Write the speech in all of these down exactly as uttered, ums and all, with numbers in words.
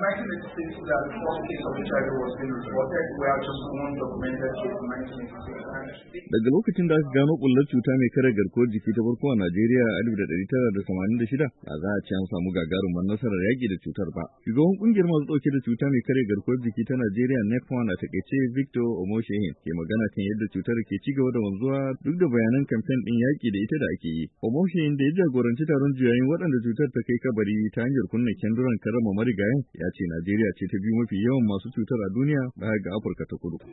nineteen eighty-six that the first case of H I V was being reported, where just one documented case in nineteen eighty-six. Daga lokacin da aka gano bullar cuta mai kare garkuwar jiki ta farko a Najeriya a alif da ɗari tara da tamanin da shida, ba za a ce an samu gagarumar nasarar yaƙi da cutar ba. Shugaban ƙungiyar masu ɗauke da cuta mai kare garkuwar jiki ta Najeriya NEPWAN a taƙaice Victor Omoshehin ke magana kan yadda cutar ke ci gaba da wanzuwa duk da bayanan kamfen ɗin yaƙi da ita da ake yi. Omoshehin da ya jagoranci taron juyayin waɗanda cutar ta kai kabari ta hanyar kunna kyanduran karama marigayen ya ce Najeriya ce ta biyu mafi yawan masu cutar a duniya baya ga Afirka ta Kudu.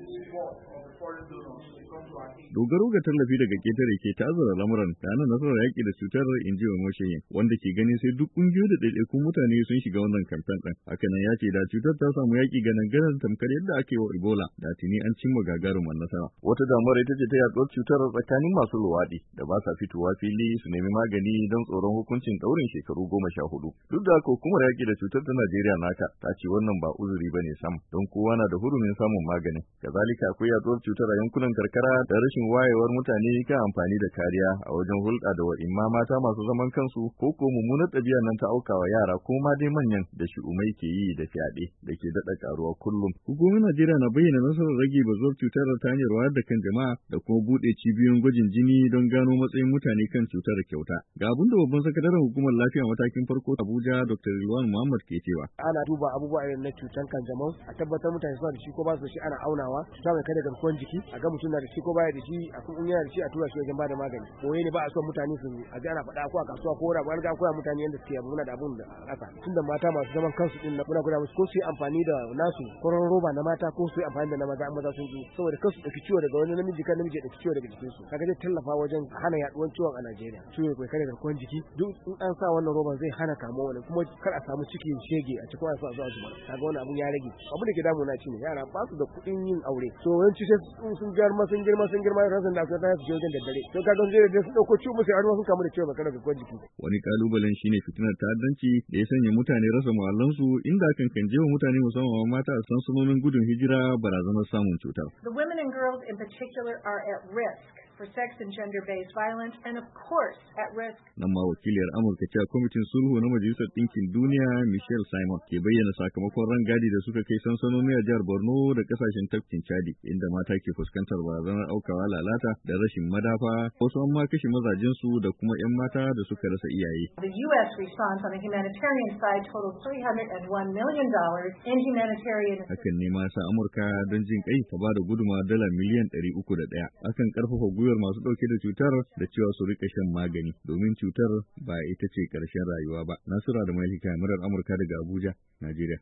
Dogaro ga tallafi daga ketare ke ta'azzara lamuran da ana nasarar yaƙi da cutar inji wa Mosheyin, wanda ke gani sai duk ƙungiyoyi da ɗaiɗaikun mutane sun shiga wannan kamfen ɗin. Hakanan ya ce da cutar ta samu yaƙi ga nangarar tamkar yadda ake wa Ebola da tuni an cimma gagarumar nasara. Wata damuwar ita ce ta yaɗuwar cutar tsakanin masu luwaɗi da ba sa fitowa fili su nemi magani don tsoron hukuncin ɗaurin shekaru goma sha hudu. Duk da haka hukumar yaƙi da cutar ta Najeriya naka ta ce wannan ba uzuri ba ne sam don kowa na da hurumin samun maganin. Kazalika akwai yaɗuwar cutar a yankunan karkara da rashin wayewar mutane kan amfani da kariya a wajen hulɗa da wa'imma mata masu zaman kansu ko ko mummunar ɗabi'a nan ta aukawa yara ko ma dai manyan da shi'umai ke yi da fyaɗe da ke daɗa ƙaruwa kullum. Hukumomin Najeriya na bayyana nasarar rage bazuwar cutar ta hanyar wayar da kan jama'a da kuma buɗe cibiyoyin gwajin jini don gano matsayin mutane kan cutar kyauta. Ga abin da babban sakataren hukumar lafiya matakin farko Abuja Doctor Rilwan Muhammad ke cewa. Ana duba abubuwa irin na cutar kanjamau a tabbatar mutane suna da shi ko ba su da shi ana aunawa cuta mai kada garkuwar jiki a ga mutum na da shi ko baya da shi a kun yana da shi a tura shi wajen bada magani boye ne ba a son mutane su a ji ana faɗa ko a kasuwa ko wani abu an koya mutane yadda suke muna da abun da aka tunda mata masu zaman kansu din na muna guda musu ko su yi amfani da nasu koron roba na mata ko su yi amfani da na maza maza sun ji saboda kansu ɗauki ciwo daga wani namiji kan namiji ya ɗauki ciwo daga jikin su kaga zai tallafa wajen hana yaduwar ciwon a Najeriya ciwo kai kare garkuwar jiki duk in an sa wannan roban zai hana kamuwa wani kuma kar a samu cikin shege a cikin wasu a zuwa zuba kaga wannan abun ya rage abu da ke damu na shine yara ba su da kuɗin yin aure so yawanci sai sun girma sun girma sun girma razan da aka ta su wajen daddare to kaga zai da su dauko ciwo musu har sun kamu da ciwo makara garkuwar jiki. Wani kalubalen shine fitinar ta'addanci da ya sanya mutane rasa muhallansu inda hakan kan jewa mutane musamman mata a sansanonin gudun hijira barazanar samun cutar. The women and girls in particular are at risk for sex and gender-based violence and of course at risk. Nan ma wakiliyar Amurka ce a kwamitin sulhu na Majalisar Ɗinkin Duniya Michelle Simon ke bayyana sakamakon rangadi da suka kai sansanoni a jihar Borno da kasashen tafkin Chadi inda mata ke fuskantar barazanar aukawa lalata da rashin madafa wasu an ma kashe mazajinsu da kuma 'yan mata da suka rasa iyaye. The U S response on the humanitarian side totaled three hundred one million dollars in humanitarian. Hakan ne ma sa Amurka don jin kai ta ba da gudunmawar dala miliyan ɗari uku da ɗaya. Akan karfafa gwiwar masu ɗauke da cutar da cewa su rika shan magani domin cutar ba ita ce ƙarshen rayuwa ba. Nasura da Malika, murar Amurka daga Abuja, Najeriya.